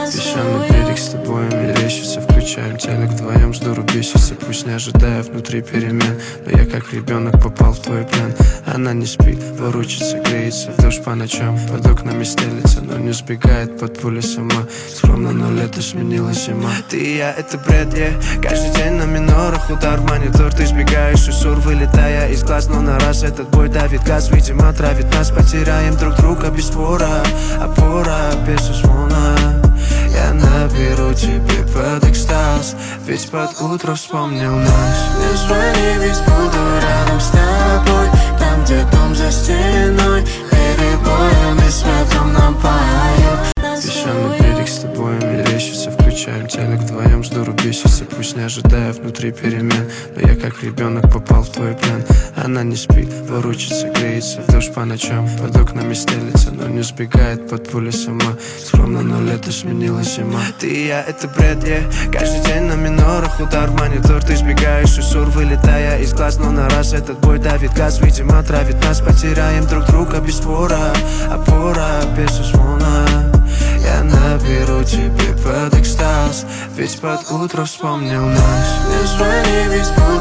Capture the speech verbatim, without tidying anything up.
Песчаный берег с тобой мерещится. Включаем телек вдвоем, жду рубесица. Пусть не ожидая внутри перемен, но я как ребенок попал в твой плен. Она не спит, ворочится, греется в душ по ночам, под окнами стелится, но не сбегает под пули сама. Скромно, но лето сменила зима. Ты и я, это бред, yeah. Каждый день на минорах, удар в монитор. Ты сбегаешь из сур, вылетая из глаз. Но на раз этот бой давит газ, видимо, травит нас. Потеряем друг друга без спора, опора без звона. Я наберу тебе под экстаз, ведь под утро вспомнил нас. Не звони, ведь буду рядом с тобой, там, где дом за стеной, перебоями с ветром нам поют. Песчаный берег с тобой мерещится. Включаем телек вдвоем, жду рубесица. Пусть не ожидая внутри перемен, но я как ребенок попал в твой плен. Она не спит, ворочится, греется в душ по ночам, под окнами стелится, но не сбегает под пули сама. Скромно, но лето сменила зима. Ты и я, это бред, yeah. Каждый день на минорах, удар в монитор. Ты сбегаешь из сур, вылетая из глаз. Но на раз этот бой давит газ, видимо, травит нас. Потеряем друг друга без спора, опора без звона. Я наберу тебе под экстаз, ведь под утро вспомнил нас. Не звони, ведь